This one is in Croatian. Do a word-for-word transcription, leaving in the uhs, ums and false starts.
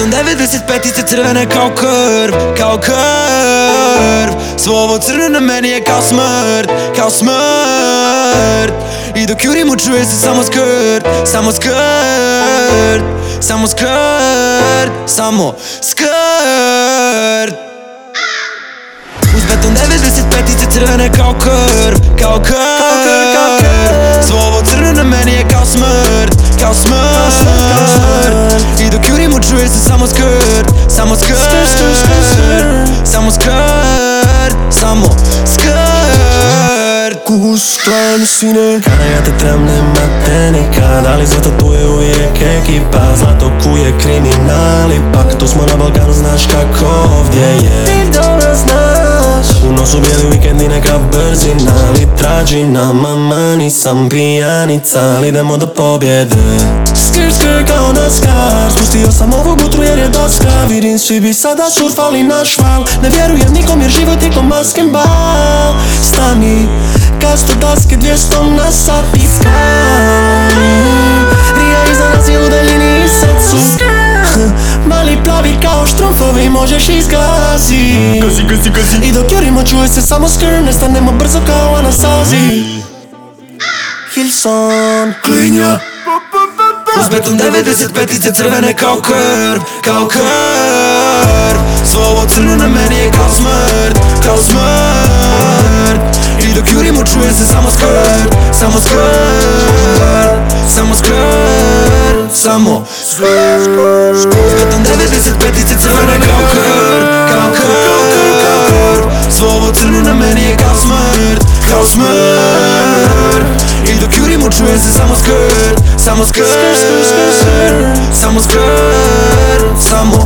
beton devedeset petice crvene kao krv, kao krv. Svo ovo crno na meni je kao smrt, kao smrt. I dok jurimo čuje se samo skrt, samo skrt, samo skrt, samo skrt. Uz beton devedeset petice crvene kao krv, kao krv. Svo ovo crno na meni je kao smrt, kao smrt. I dok jurimo čuje se samo skrt, samo skrt, samo skrt, samo skrt. Kuštan sine, kada ja te trebam nema te nikad, ali zato tu je uvijek ekipa. Zlato kuje kriminal, ipak tu smo na Balkanu, znaš kako ovdje je. Ti dobro znaš, u nosu bijeli vikend i neka brzina, ali trađina, mama nisam pijanica, ali idemo do pobjede. Skr skr kao naskar, spustio sam ovu gutru jer je doska. Vidim svi bi sada surfali na šval, ne vjerujem nikom jer život je ko basketbal. Stani, kasto daske dvjesto na sat i skali. Rija iza nas je u daljini i srcu. Mali plavi kao štrumfovi možeš izgazi. Gazi, gazi, gazi. I dok jurimo čuje se samo skr, ne stanemo brzo kao Anastazi. Hilson, Klinja. Uz beton devedeset petice crvene kao krv, kao krv. Svo ovo crno na meni je kao smrt, kao smrt. I dok jurimo čuje se samo skrt, samo skrt, samo skrt, samo skrt. Uz beton devedeset petice crvene kao krv, kao krv. Svo ovo crno na meni je kao smrt, kao smrt. I dok jurimo čuje se samo skrt, samo skrt, samo skrt, samo